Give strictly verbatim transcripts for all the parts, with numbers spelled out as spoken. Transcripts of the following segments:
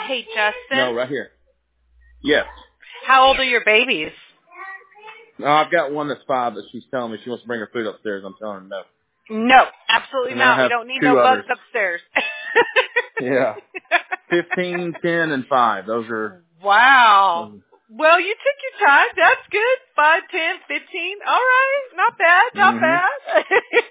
Hey, Justin. No, right here. Yes. How old are your babies? No, I've got one that's five that she's telling me she wants to bring her food upstairs. I'm telling her no. No, absolutely And then I not. We have don't need two no bugs others. upstairs. Yeah. Fifteen, ten, and five. Those are. Wow. Um, Well, you took your time. That's good. Five, ten, fifteen. All right. Not bad. Not mm-hmm. bad.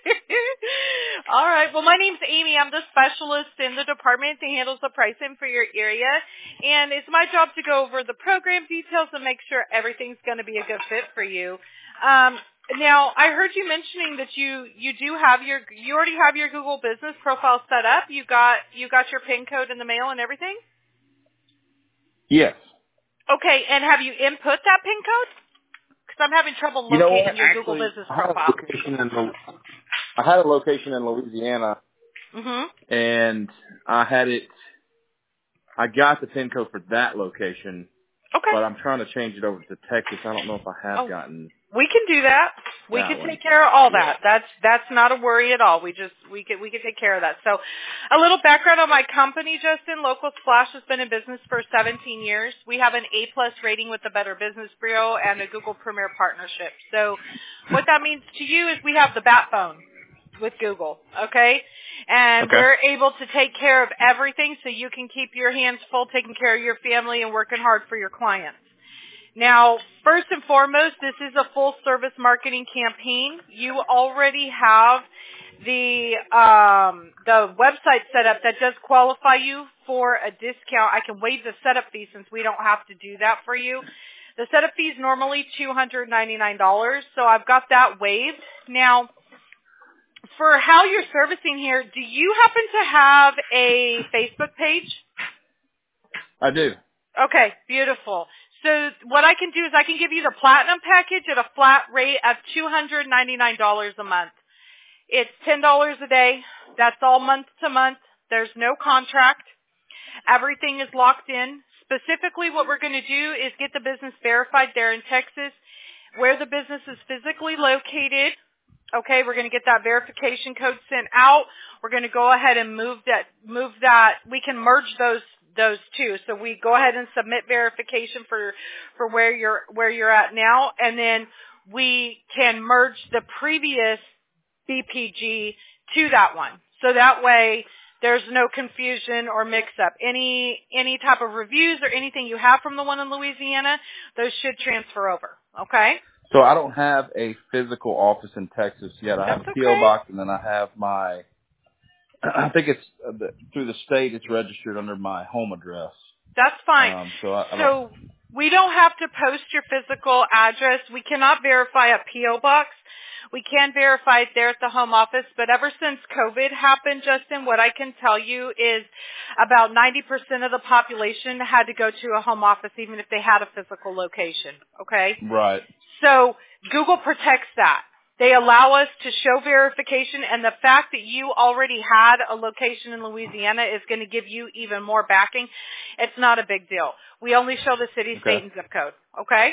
All right. Well, my name's Amy. I'm the specialist in the department that handles the pricing for your area. And it's my job to go over the program details and make sure everything's going to be a good fit for you. Um, now, I heard you mentioning that you, you do have your, you already have your Google business profile set up. You got, you got your PIN code in the mail and everything? Yes. Okay, and have you input that PIN code? Because I'm having trouble You know locating what? your Google Actually, business I had a profile. location in Lu- I had a location in Louisiana, Mhm. and I had it. I got the PIN code for that location, Okay. but I'm trying to change it over to Texas. I don't know if I have Oh, gotten we can do that. We that can one. take care of all Yeah. that. That's that's not a worry at all. We just we can we can take care of that. So, a little background on my company, Justin. Local Splash has been in business for seventeen years. We have an A plus rating with the Better Business Bureau and a Google Premier partnership. So, what that means to you is we have the bat phone with Google, okay? And Okay. we're able to take care of everything so you can keep your hands full taking care of your family and working hard for your clients. Now, first and foremost, this is a full-service marketing campaign. You already have the um, the website set up that does qualify you for a discount. I can waive the setup fee since we don't have to do that for you. The setup fee is normally two hundred ninety-nine dollars, so I've got that waived. Now, for how you're servicing here, do you happen to have a Facebook page? I do. Okay, beautiful. So what I can do is I can give you the platinum package at a flat rate of two hundred ninety-nine dollars a month. It's ten dollars a day. That's all month to month. There's no contract. Everything is locked in. Specifically what we're going to do is get the business verified there in Texas, where the business is physically located. Okay, we're going to get that verification code sent out. We're going to go ahead and move that, move that. We can merge those those two. So we go ahead and submit verification for for where you're where you're at now, and then we can merge the previous B P G to that one. So that way there's no confusion or mix up. Any any type of reviews or anything you have from the one in Louisiana, those should transfer over. Okay? So I don't have a physical office in Texas yet. I have That's a P O okay. box, and then I have my. I think it's uh, the, through the state. It's registered under my home address. That's fine. Um, so I, I don't. So we don't have to post your physical address. We cannot verify a P O box. We can verify it there at the home office, but ever since COVID happened, Justin, what I can tell you is about ninety percent of the population had to go to a home office even if they had a physical location, okay? Right. So Google protects that. They allow us to show verification, and the fact that you already had a location in Louisiana is going to give you even more backing. It's not a big deal. We only show the city, Okay. state, and zip code, okay?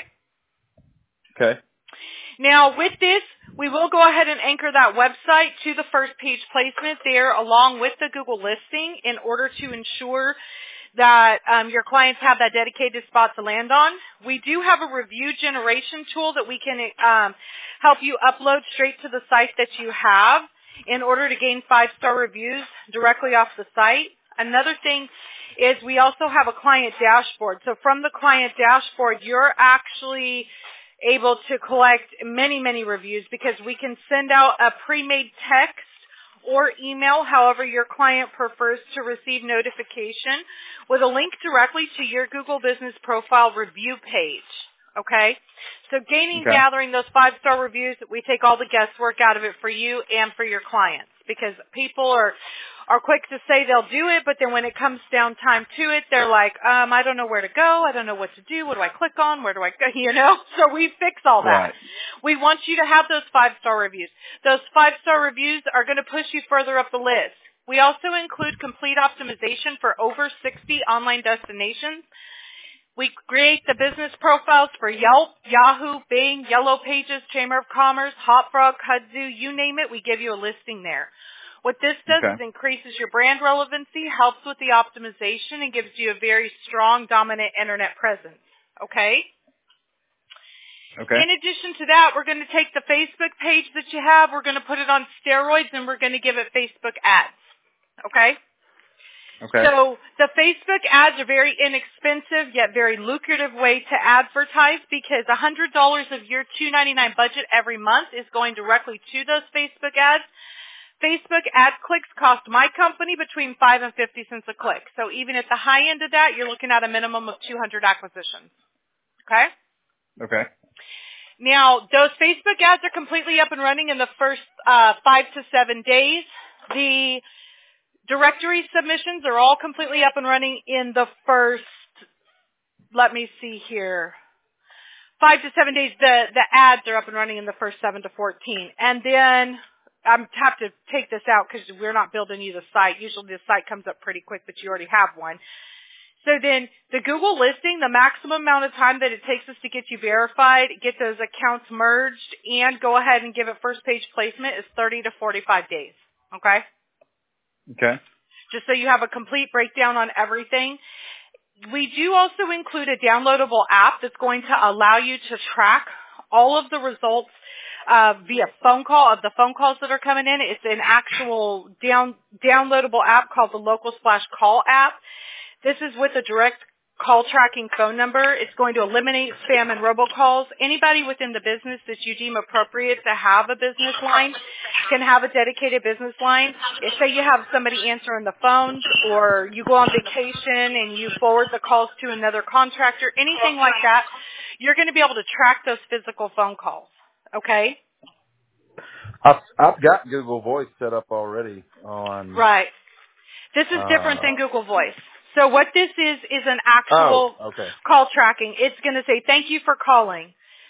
Okay. Now, with this, we will go ahead and anchor that website to the first page placement there along with the Google listing in order to ensure that um, your clients have that dedicated spot to land on. We do have a review generation tool that we can um, help you upload straight to the site that you have in order to gain five-star reviews directly off the site. Another thing is we also have a client dashboard. So from the client dashboard, you're actually able to collect many, many reviews because we can send out a pre-made text or email, however your client prefers to receive notification, with a link directly to your Google Business Profile review page. Okay? So gaining, Okay. gathering those five-star reviews, we take all the guesswork out of it for you and for your clients because people are are quick to say they'll do it, but then when it comes down time to it, they're like, um, I don't know where to go. I don't know what to do. What do I click on? Where do I go? You know? So we fix all that. Right. We want you to have those five-star reviews. Those five-star reviews are going to push you further up the list. We also include complete optimization for over sixty online destinations. We create the business profiles for Yelp, Yahoo, Bing, Yellow Pages, Chamber of Commerce, Hotfrog, Kudzu, you name it, we give you a listing there. What this does Okay. is increases your brand relevancy, helps with the optimization, and gives you a very strong, dominant internet presence. Okay? Okay. In addition to that, we're going to take the Facebook page that you have, we're going to put it on steroids, and we're going to give it Facebook ads. Okay? Okay. So the Facebook ads are very inexpensive yet very lucrative way to advertise because one hundred dollars of your two ninety-nine budget every month is going directly to those Facebook ads. Facebook ad clicks cost my company between five and fifty cents a click. So even at the high end of that, you're looking at a minimum of two hundred acquisitions. Okay? Okay. Now, those Facebook ads are completely up and running in the first uh, five to seven days. The directory submissions are all completely up and running in the first, let me see here, five to seven days. The, the ads are up and running in the first seven to fourteen. And then I have to take this out because we're not building you the site. Usually the site comes up pretty quick, but you already have one. So then the Google listing, the maximum amount of time that it takes us to get you verified, get those accounts merged, and go ahead and give it first page placement is thirty to forty-five days. Okay? Okay. Just so you have a complete breakdown on everything. We do also include a downloadable app that's going to allow you to track all of the results uh, via phone call of the phone calls that are coming in. It's an actual down, downloadable app called the Local Splash Call app. This is with a direct call tracking phone number. It's going to eliminate spam and robocalls. Anybody within the business that you deem appropriate to have a business line can have a dedicated business line. If, say, you have somebody answering the phones or you go on vacation and you forward the calls to another contractor, anything like that, you're going to be able to track those physical phone calls. Okay? I've, I've got Google Voice set up already on. Right. This is different Uh, than Google Voice. So what this is is an actual oh, okay. call tracking. It's going to say, thank you for calling.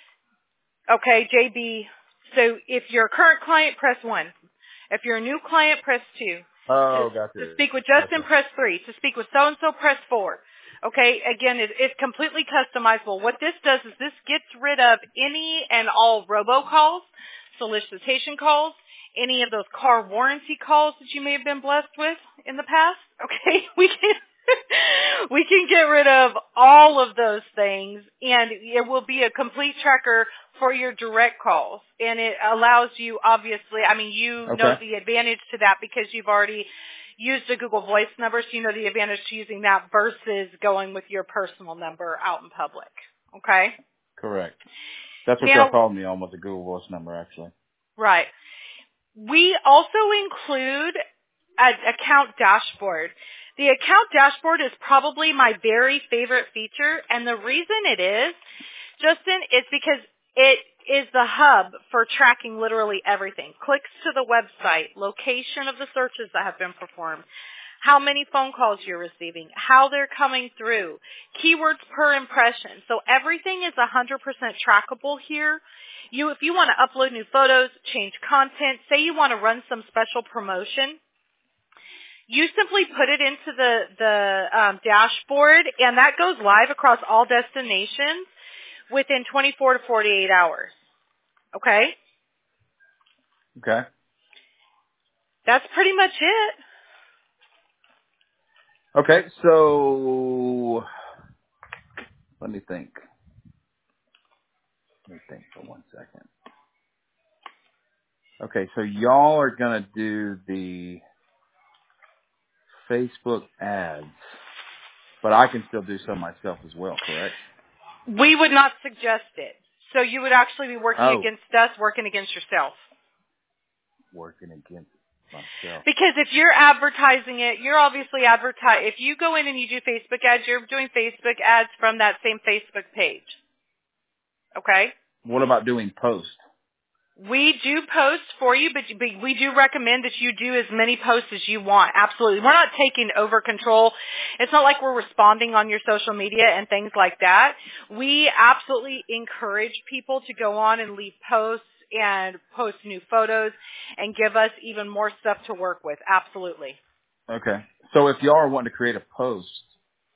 Okay, J B. So if you're a current client, press one. If you're a new client, press two. Oh, to, gotcha. to speak with Justin, Gotcha. press three. To speak with so-and-so, press four. Okay, again, it, it's completely customizable. What this does is this gets rid of any and all robocalls, solicitation calls, any of those car warranty calls that you may have been blessed with in the past. Okay, we can we can get rid of all of those things, and it will be a complete tracker for your direct calls. And it allows you, obviously, I mean, you Okay. know the advantage to that because you've already used a Google Voice number, so you know the advantage to using that versus going with your personal number out in public. Okay? Correct. That's what Now, y'all called me on with the Google Voice number, actually. right. We also include an account dashboard. The account dashboard is probably my very favorite feature, and the reason it is, Justin, is because it is the hub for tracking literally everything. Clicks to the website, location of the searches that have been performed, how many phone calls you're receiving, how they're coming through, keywords per impression. So everything is one hundred percent trackable here. You, if you want to upload new photos, change content, say you want to run some special promotion, you simply put it into the, the um, dashboard, and that goes live across all destinations within twenty-four to forty-eight hours. Okay? Okay. That's pretty much it. Okay, so let me think. Let me think for one second. Okay, so y'all are going to do the Facebook ads, but I can still do some myself as well, correct? We would not suggest it. So you would actually be working Oh. against us, working against yourself. Working against myself. Because if you're advertising it, you're obviously advertise. If you go in and you do Facebook ads, you're doing Facebook ads from that same Facebook page. Okay? What about doing posts? We do posts for you, but but we do recommend that you do as many posts as you want. Absolutely. We're not taking over control. It's not like we're responding on your social media and things like that. We absolutely encourage people to go on and leave posts and post new photos and give us even more stuff to work with. Absolutely. Okay. So if y'all are wanting to create a post,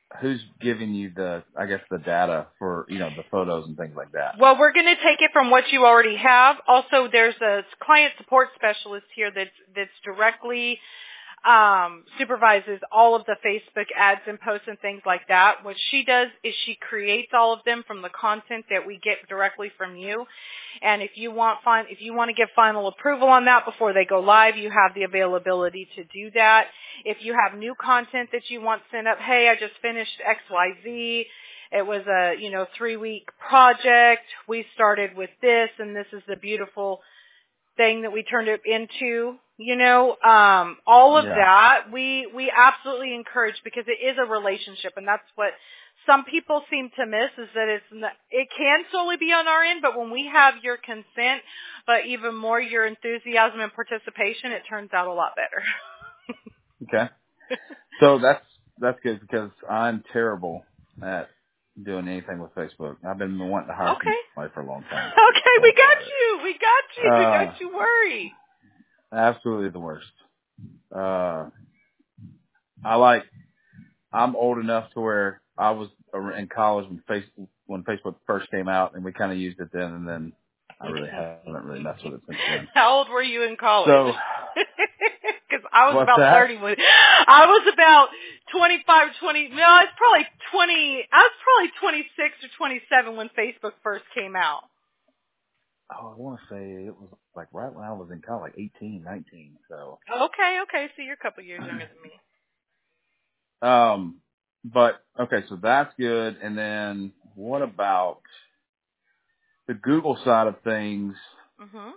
who's giving you the, I guess, the data for, you know, the photos and things like that? Well, we're going to take it from what you already have. Also, there's a client support specialist here that's that's directly um, supervises all of the Facebook ads and posts and things like that. What she does is she creates all of them from the content that we get directly from you. And if you want fin- if you want to give final approval on that before they go live, you have the availability to do that. If you have new content that you want sent up, hey, I just finished X Y Z. It was a, you know, three-week project. We started with this, and this is the beautiful thing that we turned it into. You know, um, all of Yeah. that we we absolutely encourage, because it is a relationship, and that's what some people seem to miss, is that it's not, it can solely be on our end, but when we have your consent, but even more your enthusiasm and participation, it turns out a lot better. Okay. So that's that's good, because I'm terrible at doing anything with Facebook. I've been wanting to hire Okay. somebody for a long time. Okay, we Terrible got at it. you. We got you. Uh, Don't you worry. Absolutely the worst. Uh, I like, I'm old enough to where I was in college when Facebook, when Facebook first came out, and we kind of used it then, and then I really haven't really messed with it since then. How old were you in college? So, Because I was what's about that? thirty when I was about twenty-five, twenty. No, I was probably twenty. I was probably twenty-six or twenty-seven when Facebook first came out. Oh, I want to say it was like right when I was in college, like eighteen, nineteen. So, Okay, okay. So you're a couple years younger than me. um, but okay, so that's good. And then what about the Google side of things? Mhm.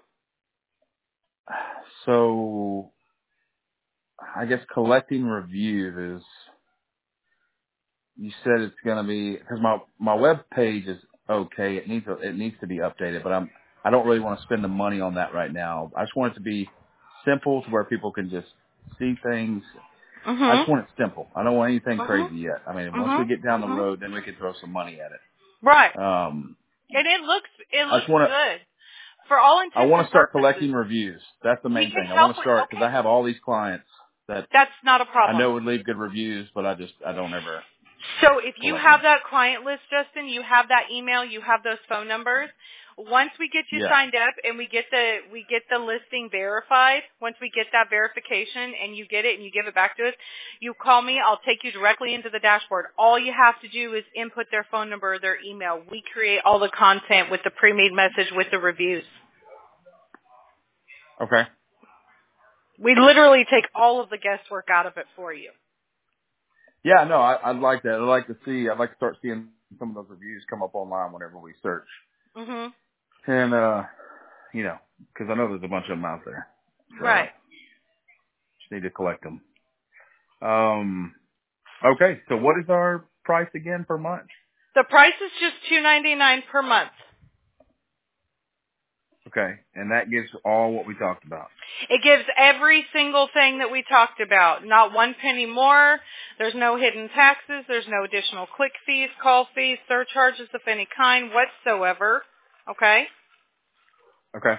So, I guess collecting reviews is, you said it's going to be, because my, my web page is okay. It needs, to, it needs to be updated, but I'm, I don't really want to spend the money on that right now. I just want it to be simple to where people can just see things. I Mhm. just want it simple. I don't want anything Mhm. crazy yet. I mean, once we Mhm. get down the Mhm. road, then we can throw some money at it. Right. Um, And it looks it I looks just want to, good for all I intents want and to start purposes. collecting reviews. That's the We main can thing. I help want to with. start, because Okay. I have all these clients that That's not a I know problem. would leave good reviews, but I just, I don't ever So if you collect have them. that client list, Justin, you have that email, you have those phone numbers. Once we get you Yeah. signed up and we get the we get the listing verified, once we get that verification and you get it and you give it back to us, you call me. I'll take you directly into the dashboard. All you have to do is input their phone number or their email. We create all the content with the pre-made message with the reviews. Okay. We literally take all of the guesswork out of it for you. Yeah, no, I, I'd like that. I'd like to see, I'd like to start seeing some of those reviews come up online whenever we search. Mhm. And, uh, you know, because I know there's a bunch of them out there. So, Right. just need to collect them. Um, okay, so what is our price again per month? The price is just two ninety-nine per month. Okay, and that gives all what we talked about. It gives every single thing that we talked about. Not one penny more. There's no hidden taxes. There's no additional click fees, call fees, surcharges of any kind whatsoever. Okay? Okay.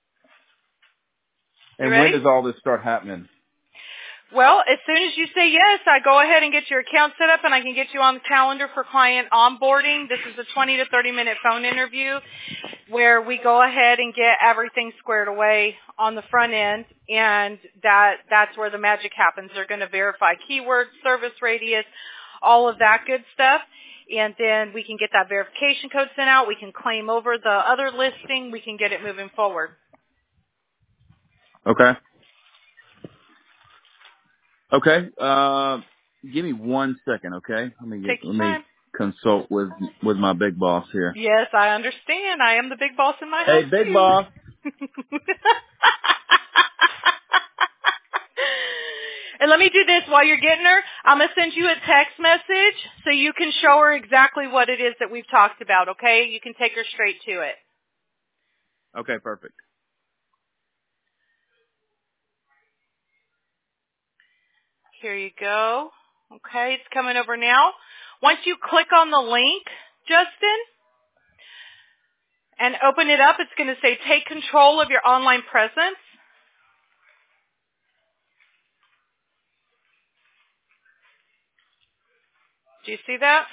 You And when ready? does all this start happening? Well, as soon as you say yes, I go ahead and get your account set up and I can get you on the calendar for client onboarding. This is a twenty to thirty minute phone interview where we go ahead and get everything squared away on the front end, and that that's where the magic happens. They're going to verify keywords, service radius, all of that good stuff. And then we can get that verification code sent out. We can claim over the other listing. We can get it moving forward. Okay. Okay. Uh, give me one second, okay? Let me get, Take let your me time. consult with, with my big boss here. Yes, I understand. I am the big boss in my Hey, house big too. boss. And let me do this while you're getting her. I'm going to send you a text message so you can show her exactly what it is that we've talked about, okay? You can take her straight to it. Okay, perfect. Here you go. Okay, it's coming over now. Once you click on the link, Justin, and open it up, it's going to say take control of your online presence. Do you see that?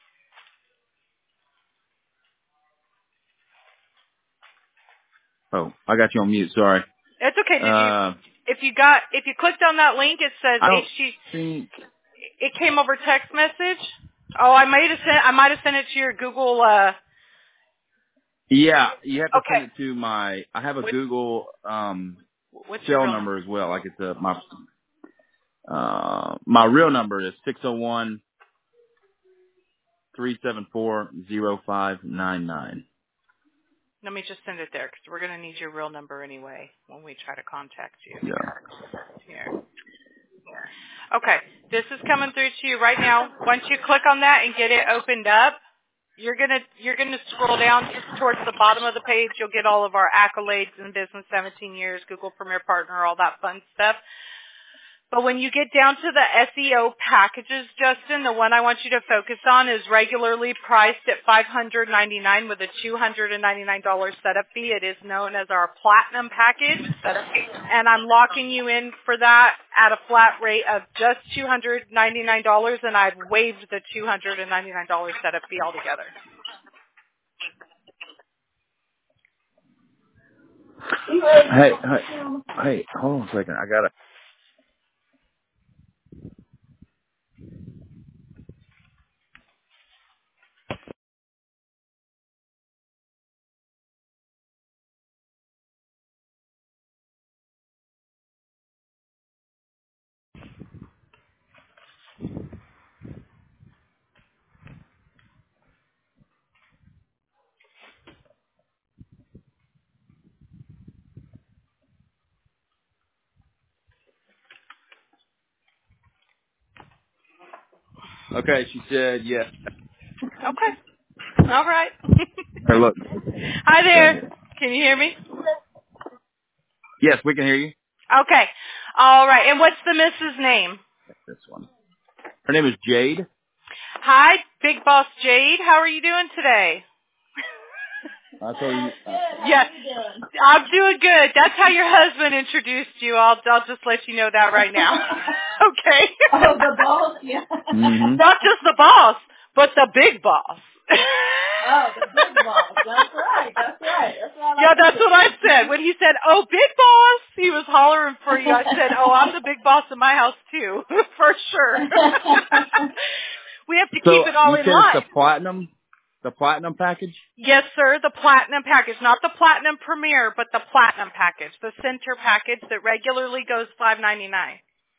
Oh, I got you on mute. Sorry. It's okay. Did Uh, you? If you got, if you clicked on that link, it says I don't H T. think. It came over text message. Oh, I might have sent. I might have sent it to your Google. Uh, Yeah, you have to send okay. it to my. I have a What, Google um what's your cell real number number? as well. Like it's a my uh my real number is six zero one three seven four zero five nine nine. Let me just send it there because we're going to need your real number anyway when we try to contact you. Yeah. Here. Okay. This is coming through to you right now. Once you click on that and get it opened up, you're gonna you're gonna scroll down just towards the bottom of the page. You'll get all of our accolades in business, seventeen years, Google Premier Partner, all that fun stuff. But when you get down to the S E O packages, Justin, the one I want you to focus on is regularly priced at five hundred ninety-nine dollars with a two hundred ninety-nine dollars setup fee. It is known as our Platinum package, and I'm locking you in for that at a flat rate of just two hundred ninety-nine dollars, and I've waived the two hundred ninety-nine dollars setup fee altogether. Hey, hey, hey, hold on a second. I gotta. Okay, she said yes. Okay. All right. Hey, look. Hi there. Okay. Can you hear me? Yes, we can hear you. Okay. All right. And what's the missus name? This one. Her name is Jade. Hi, Big Boss Jade. How are you doing today? I told you. Uh, Yes, I'm doing good. That's how your husband introduced you. I'll I'll just let you know that right now. Okay. Oh, the boss, yeah. mm-hmm. Not just the boss, but the big boss. Oh, the big boss. That's right. That's right. That's what I Yeah, like to that's what I said. When he said, "Oh, big boss," he was hollering for you. I said, "Oh, I'm the big boss in my house too, for sure." We have to keep So it all you in said it's line. the platinum, the platinum package. Yes, sir, the Platinum package. Not the Platinum Premier, but the Platinum package, the center package that regularly goes five ninety-nine.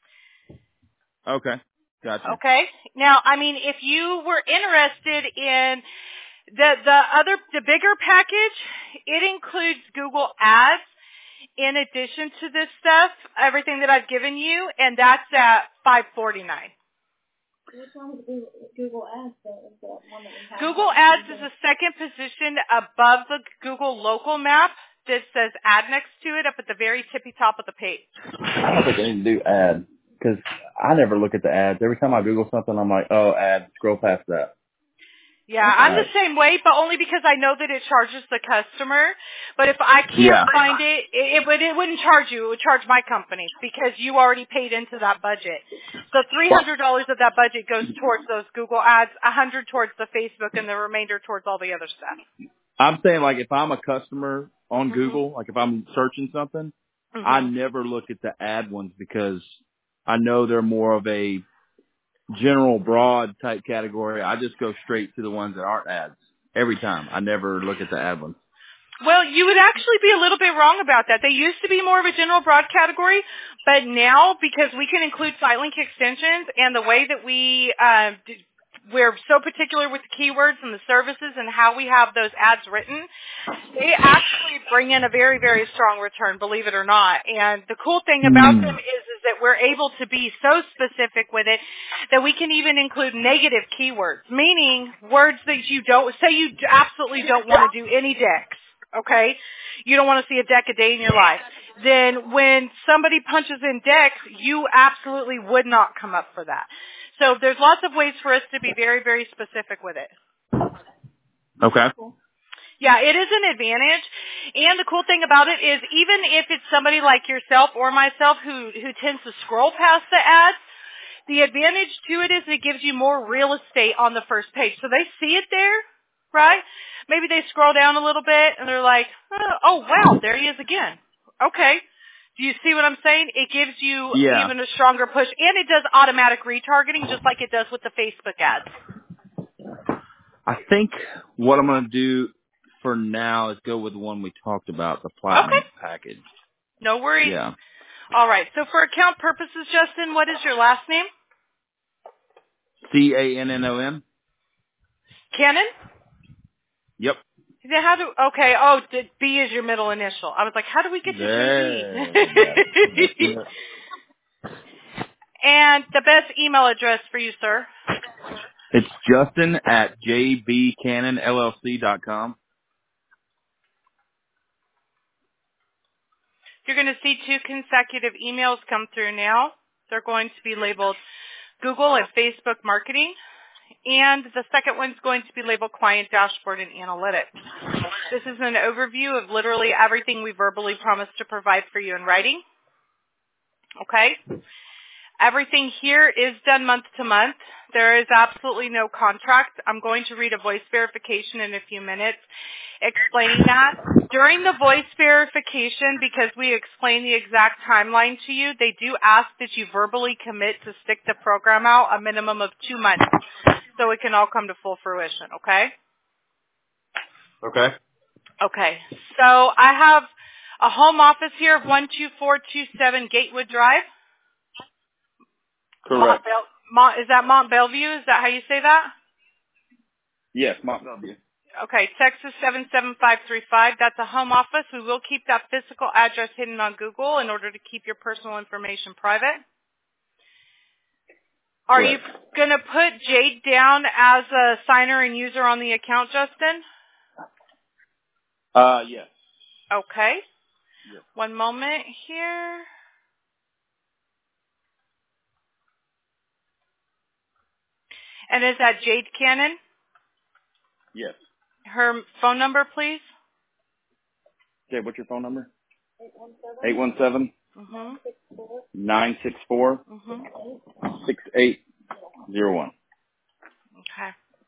Okay, gotcha. Okay? Now, I mean, if you were interested in the the other the bigger package, it includes Google Ads in addition to this stuff, everything that I've given you, and that's at five forty-nine. Which one is Google Ads? Though? Is the one that we have? Google Ads is a second position above the Google local map that says ad next to it up at the very tippy top of the page. I don't think I need to do ad because I never look at the ads. Every time I Google something, I'm like, oh, ad. Scroll past that. Yeah, I'm the Right. same way, but only because I know that it charges the customer. But if I can't Yeah. find it, it, it would it wouldn't charge you. It would charge my company because you already paid into that budget. So three hundred dollars of that budget goes towards those Google ads, one hundred dollars towards the Facebook, and the remainder towards all the other stuff. I'm saying like if I'm a customer on Mhm. Google, like if I'm searching something, Mhm. I never look at the ad ones because I know they're more of a general broad type category. I just go straight to the ones that aren't ads every time. I never look at the ad ones. Well, you would actually be a little bit wrong about that. They used to be more of a general broad category, but now because we can include site link extensions and the way that we uh, d- we're so particular with the keywords and the services and how we have those ads written, they actually bring in a very, very strong return, believe it or not. And the cool thing about them is, is that we're able to be so specific with it that we can even include negative keywords, meaning words that you don't, say you absolutely don't want to do any decks. Okay? You don't want to see a deck a day in your life. Then when somebody punches in decks, you absolutely would not come up for that. So there's lots of ways for us to be very, very specific with it. Okay. Yeah, it is an advantage. And the cool thing about it is even if it's somebody like yourself or myself who, who tends to scroll past the ads, The advantage to it is it gives you more real estate on the first page. So they see it there, right? Maybe they scroll down a little bit and they're like, oh, wow, there he is again. Okay. Do you see what I'm saying? It gives you Yeah. even a stronger push, and it does automatic retargeting just like it does with the Facebook ads. I think what I'm going to do for now is go with the one we talked about, the platinum Okay. package. No worries. Yeah. All right. So for account purposes, Justin, what is your last name? C A N N O N? Cannon? Yep. Then how do, okay, oh, did B is your middle initial. I was like, how do we get to There J we B? go. And the best email address for you, sir? It's Justin at j b cannon l l c dot com. You're going to see two consecutive emails come through now. They're going to be labeled Google and Facebook marketing. And the second one's going to be labeled Client Dashboard and Analytics. This is an overview of literally everything we verbally promised to provide for you in writing. Okay? Everything here is done month to month. There is absolutely no contract. I'm going to read a voice verification in a few minutes explaining that. During the voice verification, because we explain the exact timeline to you, they do ask that you verbally commit to stick the program out a minimum of two months so it can all come to full fruition, okay? Okay. Okay. So I have a home office here of one two four two seven Gatewood Drive. Correct. Mont Bel- Mont, is that Mont Bellevue? Is that how you say that? Yes, Mont Bellevue. Okay, Texas seven seven five three five. That's a home office. We will keep that physical address hidden on Google in order to keep your personal information private. Are Correct. you going to put Jade down as a signer and user on the account, Justin? Uh, yes. Okay. Yes. One moment here. And is that Jade Cannon? Yes. Her phone number, please? Okay, what's your phone number? eight one seven, Mm-hmm. nine six four, Mm-hmm. six eight zero one. Okay.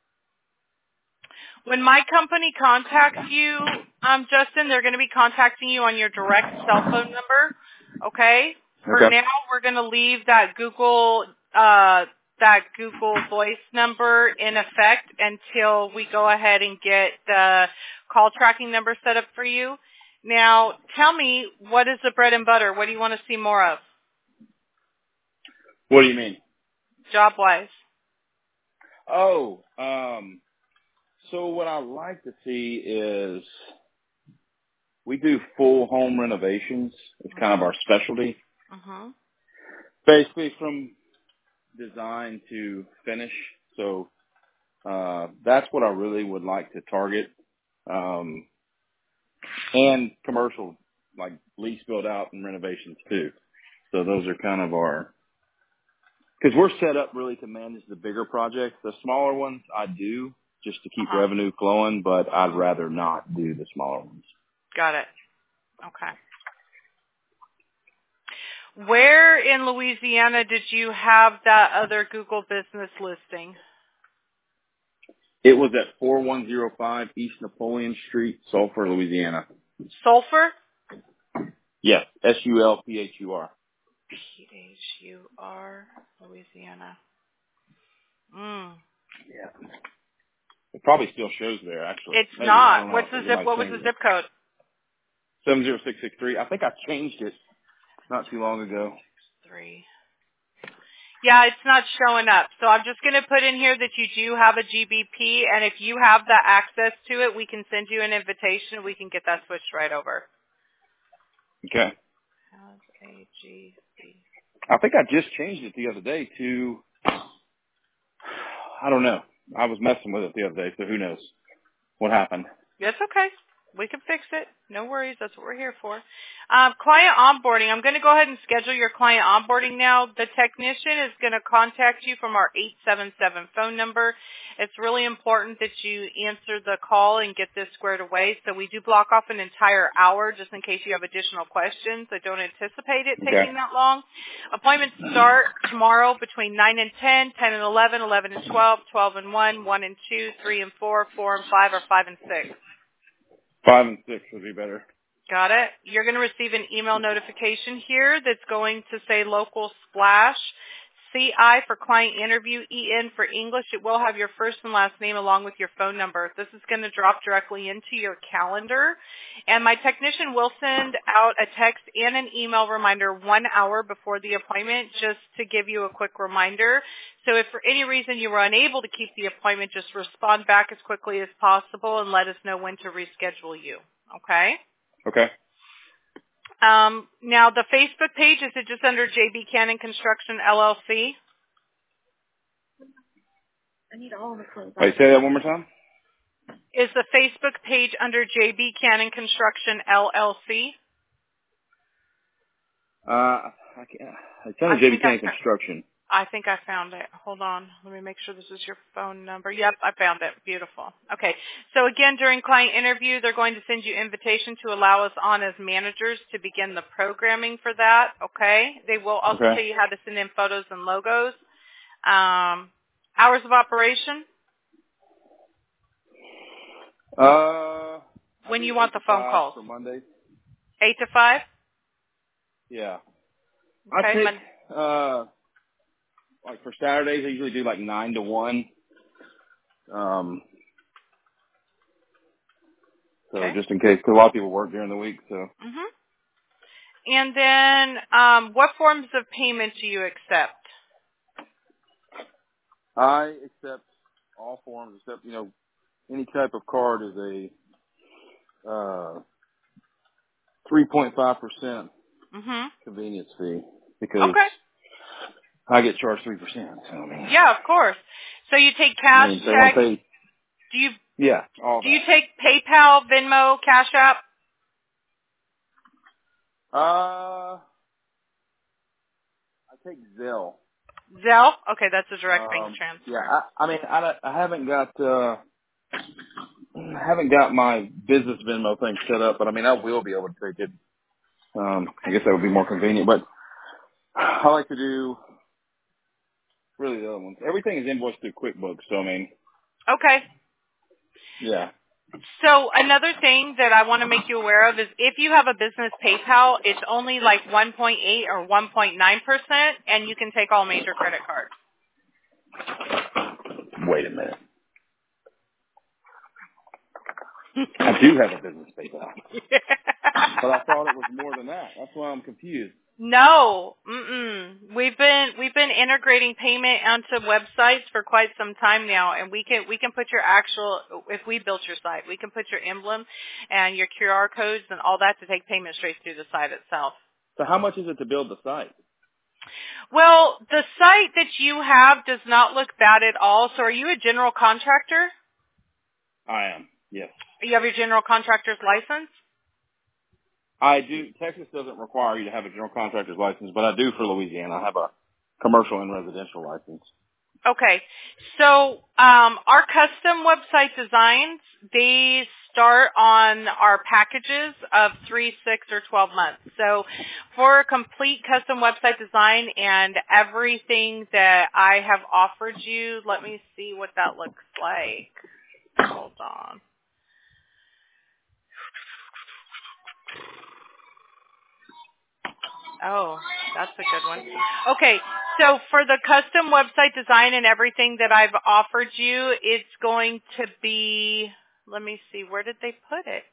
When my company contacts you, um, Justin, they're going to be contacting you on your direct cell phone number. Okay. For Okay. now, we're going to leave that Google uh, that Google Voice number in effect until we go ahead and get the call tracking number set up for you. Now, tell me, what is the bread and butter? What do you want to see more of, What do you mean? job-wise? Oh, um, so what I like to see is we do full home renovations. It's kind of our specialty. Mm-hmm. Basically from design to finish. So uh, that's what I really would like to target. Um, and commercial, like lease build out and renovations too. So those are kind of our, because we're set up really to manage the bigger projects. The smaller ones I do just to keep Uh-huh. revenue flowing, but I'd rather not do the smaller ones. Got it. Okay. Where in Louisiana did you have that other Google business listing? It was at four one zero five East Napoleon Street, Sulphur, Louisiana. Sulphur? Yes, S U L P H U R. P H U R, Louisiana. Mm. Yeah. It probably still shows there, actually. It's Maybe, I don't not. know. What's the They zip? might What was change the it. zip code? seven zero six six three. I think I changed it not too long ago. Three. Yeah, it's not showing up. So I'm just going to put in here that you do have a G B P, and if you have the access to it, we can send you an invitation. We can get that switched right over. Okay. Has a G B. I think I just changed it the other day to, I don't know. I was messing with it the other day, so who knows what happened. That's okay. We can fix it. No worries. That's what we're here for. Um, client onboarding. I'm going to go ahead and schedule your client onboarding now. The technician is going to contact you from our eight seven seven phone number. It's really important that you answer the call and get this squared away. So we do block off an entire hour just in case you have additional questions. I don't anticipate it taking Okay. that long. Appointments start tomorrow between nine and ten, ten and eleven, eleven and twelve, twelve and one, one and two, three and four, four and five, or five and six. Five and six would be better. Got it. You're going to receive an email notification here that's going to say local splash, C I for client interview, E N for English. It will have your first and last name along with your phone number. This is going to drop directly into your calendar. And my technician will send out a text and an email reminder one hour before the appointment just to give you a quick reminder. So if for any reason you were unable to keep the appointment, just respond back as quickly as possible and let us know when to reschedule you. Okay? Okay. Um, now, the Facebook page, is it just under J B Cannon Construction, L L C? I need all of the clothes. Wait, say that one more time? Is the Facebook page under J B Cannon Construction, L L C? Uh, I can't. It's under I J B think Cannon I- Construction. I think I found it. Hold on. Let me make sure this is your phone number. Yep, I found it. Beautiful. Okay. So again, during client interview, they're going to send you invitation to allow us on as managers to begin the programming for that. Okay. They will also Okay. tell you how to send in photos and logos. Um, hours of operation? Uh, When you want the phone five calls? for Mondays. Eight to five? Yeah. Okay. I take, Mon- uh, like for Saturdays, I usually do like nine to one. Um, so Okay. just in case, 'cause a lot of people work during the week, so. Mhm. And then, um, what forms of payment do you accept? I accept all forms except, you know, any type of card is a, uh, three point five percent Mhm. convenience fee because Okay. I get charged three percent. So, I mean, Yeah, of course. So you take I cash, mean, they want check. to pay, Do you yeah, all do you that. take PayPal, Venmo, Cash App? Uh, I take Zelle. Zelle? Okay, that's a direct bank Um, transfer. yeah, I, I mean, I, don't- I haven't got, uh, I haven't got my business Venmo thing set up, but I mean, I will be able to take it. Um, I guess that would be more convenient, but I like to do really the other ones. Everything is invoiced through QuickBooks, so I mean, Okay. yeah. So another thing that I want to make you aware of is if you have a business PayPal, it's only like one point eight or one point nine percent, and you can take all major credit cards. Wait a minute. I do have a business PayPal, but I thought it was more than that. That's why I'm confused. No, mm-mm. We've been we've been integrating payment onto websites for quite some time now, and we can we can put your actual if we built your site, we can put your emblem and your Q R codes and all that to take payment straight through the site itself. So how much is it to build the site? Well, the site that you have does not look bad at all. So, are you a general contractor? I am, yes. You have your general contractor's license? I do. Texas doesn't require you to have a general contractor's license, but I do for Louisiana. I have a commercial and residential license. Okay. So um, our custom website designs, they start on our packages of three, six, or twelve months. So for a complete custom website design and everything that I have offered you, let me see what that looks like. Hold on. Oh, that's a good one. Okay, so for the custom website design and everything that I've offered you, it's going to be, let me see, where did they put it?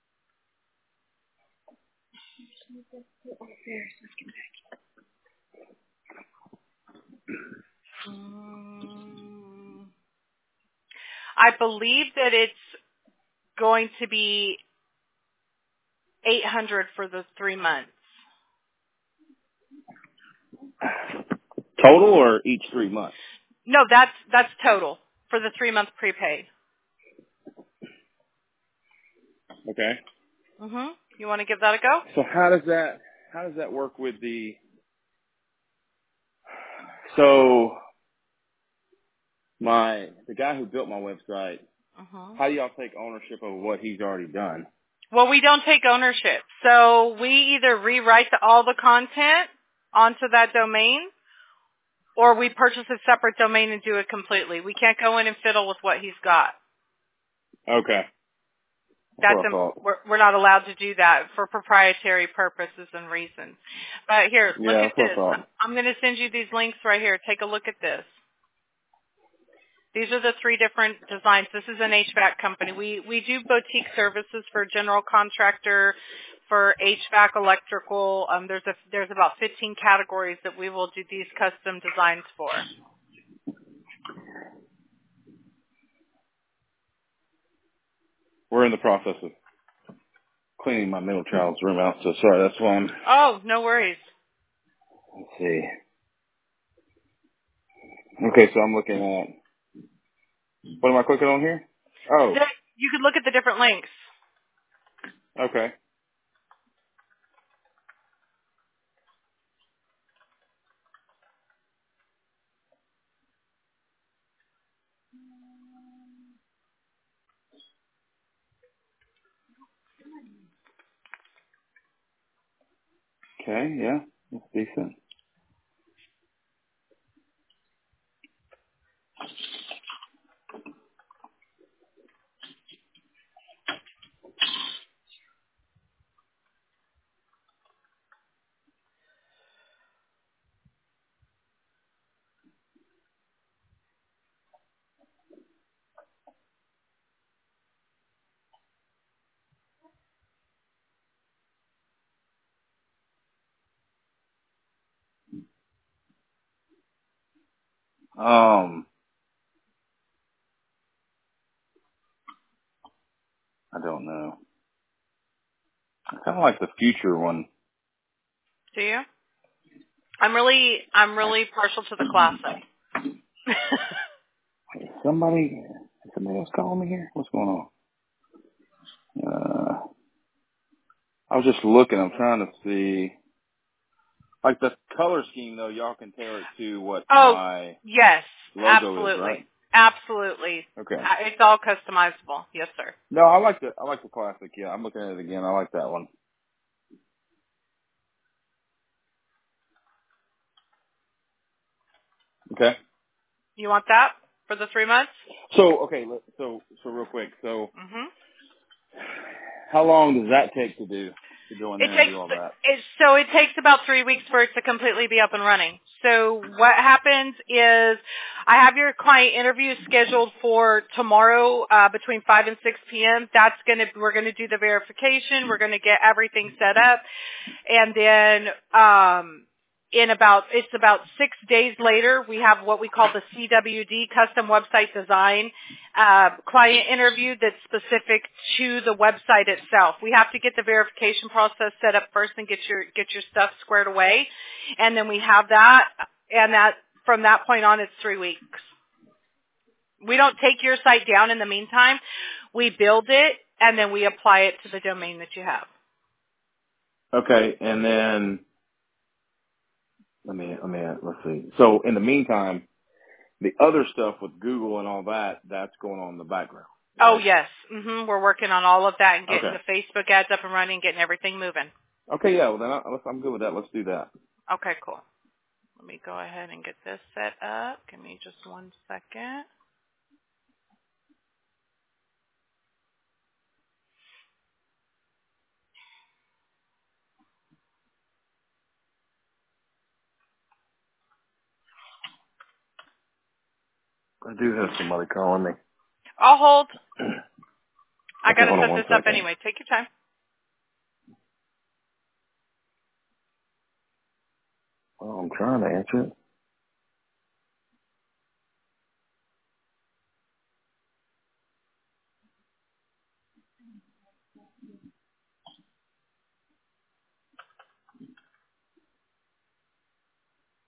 Um, I believe that it's going to be eight hundred for the three months. Total or each three months? No, that's that's total for the three month prepaid. Okay. Mhm. You want to give that a go? So how does that how does that work with the so my the guy who built my website? Mhm. How do y'all take ownership of what he's already done? Well, we don't take ownership. So we either rewrite the, all the content onto that domain, or we purchase a separate domain and do it completely. We can't go in and fiddle with what he's got. Okay. That's That's what I a, thought. we're, we're not allowed to do that for proprietary purposes and reasons. But here, look Yeah, at that's what I this. thought. I'm going to send you these links right here. Take a look at this. These are the three different designs. This is an H V A C company. We we do boutique services for general contractor, for H V A C, electrical. Um, there's a there's about fifteen categories that we will do these custom designs for. We're in the process of cleaning my middle child's room out, so sorry, that's why I'm Oh, no worries. let's see. Okay, so I'm looking at what am I clicking on here? Oh, There- You could look at the different links. okay. Okay, yeah, that's decent. Um, I don't know. I kind of like the future one. Do you? I'm really I'm really partial to the classic. Somebody, somebody else calling me here? What's going on? Uh, I was just looking. I'm trying to see. Like the color scheme, though, y'all can tailor it to what Oh, my yes, logo is, absolutely. right? Absolutely. Okay. Uh, It's all customizable. Yes, sir. No, I like the I like the classic. Yeah, I'm looking at it again. I like that one. Okay. You want that for the three months? So okay, let- so so real quick. So Mm-hmm. how long does that take to do? To go in It there and takes do all that? it, so it takes about three weeks for it to completely be up and running. So what happens is I have your client interview scheduled for tomorrow uh, between five and six p.m. That's gonna we're gonna do the verification. We're gonna get everything set up, and then um, in about it's about six days later we have what we call the C W D, custom website design uh, client interview that's specific to the website itself. We have to get the verification process set up first and get your get your stuff squared away, and then we have that, and that from that point on it's three weeks. We don't take your site down in the meantime. We build it and then we apply it to the domain that you have. Okay, and then let me let me let's see. So in the meantime, the other stuff with Google and all that, that's going on in the background, Oh right? yes, mhm. We're working on all of that and getting Okay. the Facebook ads up and running, getting everything moving. Okay, yeah. Well, then I, I'm good with that. Let's do that. Okay, cool. Let me go ahead and get this set up. Give me just one second. I do have somebody calling me. I'll hold. I Okay, got to hold on set one this up second. anyway. Take your time. Well, I'm trying to answer it.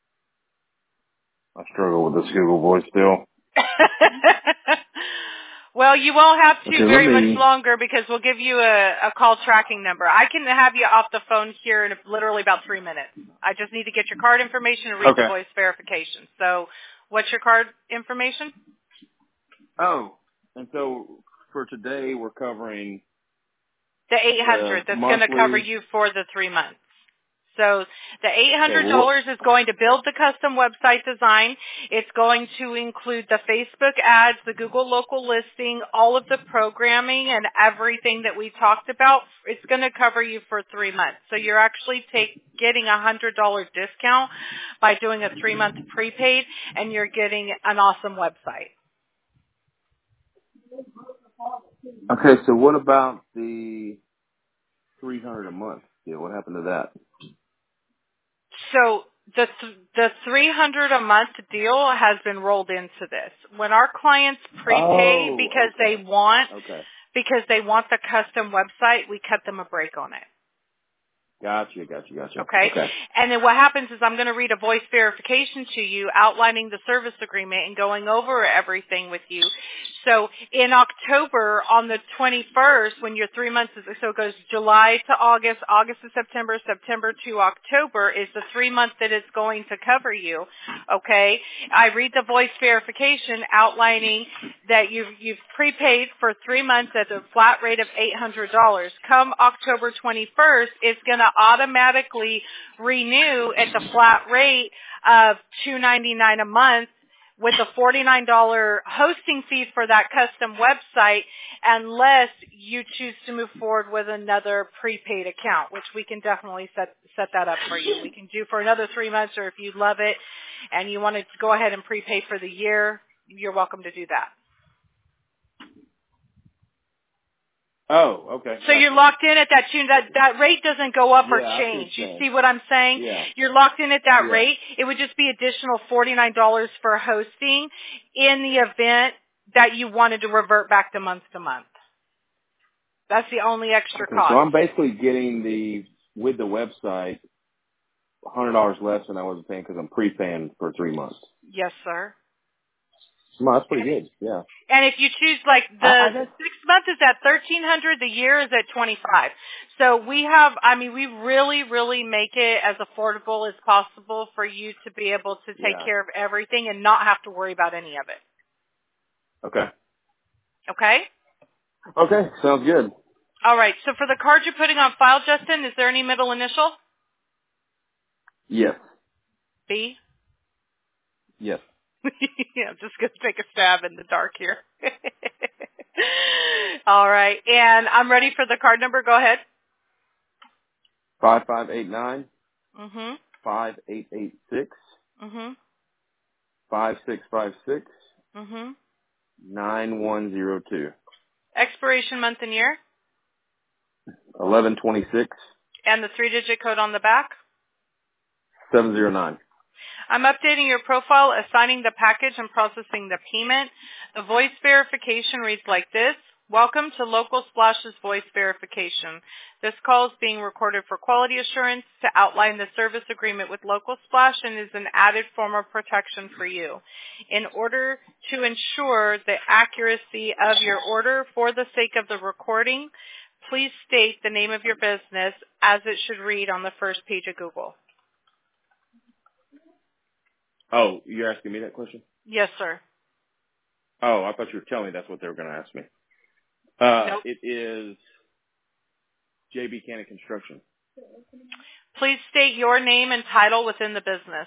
I struggle with this Google Voice still. Well, you won't have to Okay, very let me- much longer because we'll give you a, a call tracking number. I can have you off the phone here in literally about three minutes. I just need to get your card information and read Okay. the voice verification. So what's your card information? Oh, and so for today we're covering The eight hundred uh, that's going to monthly- cover you for the three months. So the eight hundred dollars is going to build the custom website design. It's going to include the Facebook ads, the Google local listing, all of the programming and everything that we talked about. It's going to cover you for three months. So you're actually take, getting a one hundred dollars discount by doing a three-month prepaid, and you're getting an awesome website. Okay, so what about the three hundred a month deal? What happened to that? So the th- the three hundred a month deal has been rolled into this. When our clients prepay Oh, because okay. they want Okay. because they want the custom website, we cut them a break on it. Gotcha, gotcha, gotcha. Okay? Okay. And then what happens is I'm going to read a voice verification to you outlining the service agreement and going over everything with you. So in October on the twenty-first, when your three months is, so it goes July to August, August to September, September to October is the three months that it's going to cover you. Okay? I read the voice verification outlining that you've, you've prepaid for three months at a flat rate of eight hundred dollars. Come October twenty-first, it's going to automatically renew at the flat rate of two hundred ninety-nine dollars a month with a forty-nine dollars hosting fee for that custom website unless you choose to move forward with another prepaid account, which we can definitely set set that up for you. We can do for another three months, or if you love it and you want to go ahead and prepay for the year, you're welcome to do that. Oh, okay. So you're locked in at that tune. That that rate doesn't go up or Yeah, I see what change. you're You saying. see what I'm saying? Yeah. You're locked in at that Yeah. rate. It would just be additional forty-nine dollars for hosting in the event that you wanted to revert back to month to month. That's the only extra Okay, cost. so I'm basically getting the, with the website, one hundred dollars less than I was paying because I'm prepaying for three months. Yes, sir. No, that's pretty good. Yeah. And if you choose like the, I- I the guess- six month is at thirteen hundred, the year is at twenty five. So we have, I mean, we really, really make it as affordable as possible for you to be able to take Yeah. care of everything and not have to worry about any of it. Okay. Okay? Okay, sounds good. All right. So for the card you're putting on file, Justin, is there any middle initial? Yes. B? Yes. Yeah, I'm just going to take a stab in the dark here. All right. And I'm ready for the card number. Go ahead. Five five eight nine Mm-hmm. five eight eight six Mm-hmm. five six five six Mm-hmm. nine one zero two. Expiration month and year. Eleven twenty six And the three-digit code on the back. seven zero nine. I'm updating your profile, assigning the package, and processing the payment. The voice verification reads like this. Welcome to Local Splash's voice verification. This call is being recorded for quality assurance to outline the service agreement with Local Splash and is an added form of protection for you. In order to ensure the accuracy of your order for the sake of the recording, please state the name of your business as it should read on the first page of Google. Oh, you're asking me that question? Yes, sir. Oh, I thought you were telling me that's what they were going to ask me. Uh, Nope. It is J B Cannon Construction. Please state your name and title within the business.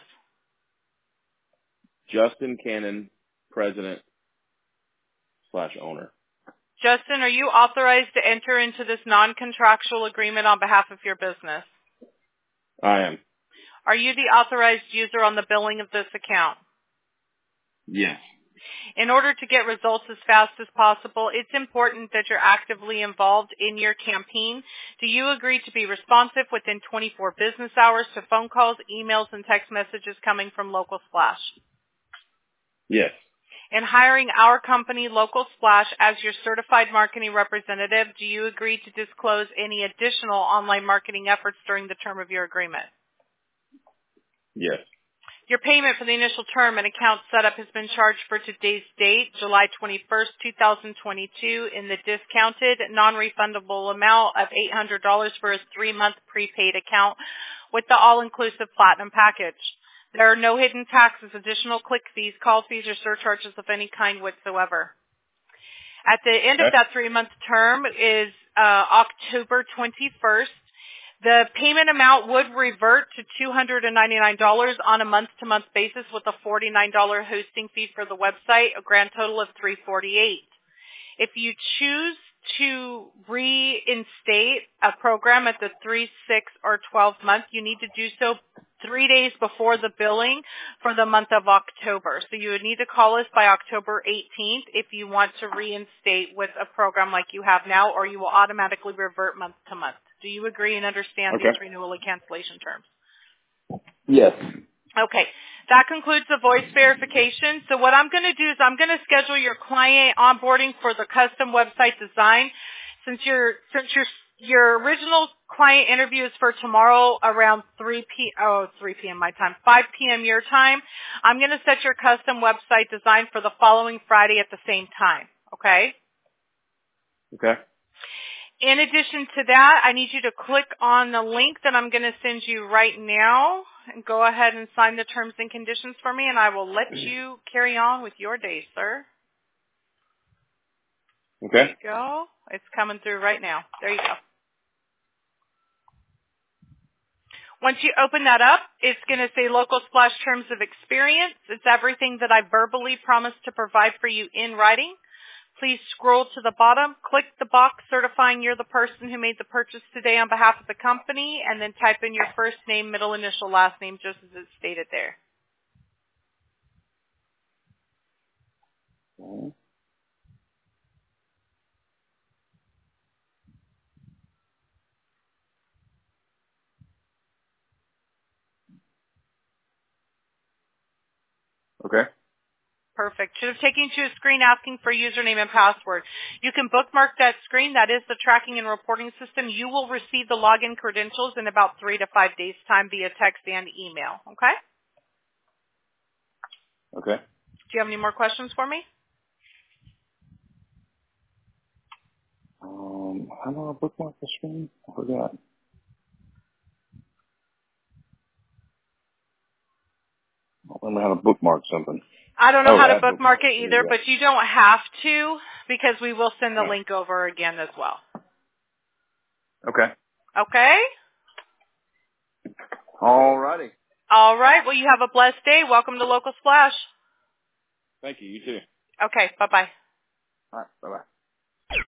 Justin Cannon, president slash owner. Justin, are you authorized to enter into this non-contractual agreement on behalf of your business? I am. Are you the authorized user on the billing of this account? Yes. In order to get results as fast as possible, it's important that you're actively involved in your campaign. Do you agree to be responsive within twenty-four business hours to phone calls, emails, and text messages coming from Local Splash? Yes. In hiring our company, Local Splash, as your certified marketing representative, do you agree to disclose any additional online marketing efforts during the term of your agreement? Yes. Your payment for the initial term and account setup has been charged for today's date, July twenty-first, two thousand twenty-two, in the discounted, non-refundable amount of eight hundred dollars for a three-month prepaid account with the all-inclusive Platinum package. There are no hidden taxes, additional click fees, call fees, or surcharges of any kind whatsoever. At the end of that three-month term is uh, October twenty-first. The payment amount would revert to two hundred ninety-nine dollars on a month-to-month basis with a forty-nine dollars hosting fee for the website, a grand total of three hundred forty-eight dollars. If you choose to reinstate a program at the three, six, or twelve month, you need to do so three days before the billing for the month of October. So you would need to call us by October eighteenth if you want to reinstate with a program like you have now, or you will automatically revert month to month. Do you agree and understand Okay. these renewal and cancellation terms? Yes. Okay. That concludes the voice verification. So what I'm going to do is I'm going to schedule your client onboarding for the custom website design. Since your since your your original client interview is for tomorrow around three p oh three p.m. my time, five p.m. your time, I'm going to set your custom website design for the following Friday at the same time. Okay? Okay. In addition to that, I need you to click on the link that I'm going to send you right now and go ahead and sign the terms and conditions for me, and I will let you carry on with your day, sir. Okay. There you go. It's coming through right now. There you go. Once you open that up, it's going to say Local Splash Terms of Experience. It's everything that I verbally promised to provide for you in writing. Please scroll to the bottom, click the box certifying you're the person who made the purchase today on behalf of the company, and then type in your first name, middle initial, last name, just as it's stated there. Okay. Perfect. Should have taken you to a screen asking for username and password. You can bookmark that screen. That is the tracking and reporting system. You will receive the login credentials in about three to five days' time via text and email. Okay? Okay. Do you have any more questions for me? Um, how do I bookmark the screen? I forgot. I don't remember how to bookmark something. I don't know Oh, how to add bookmark bookmark. it There either, you go. but you don't have to because we will send the No. link over again as well. Okay. Okay? All righty. All right. Well, you have a blessed day. Welcome to Local Splash. Thank you. You too. Okay. Bye-bye. All right. Bye-bye.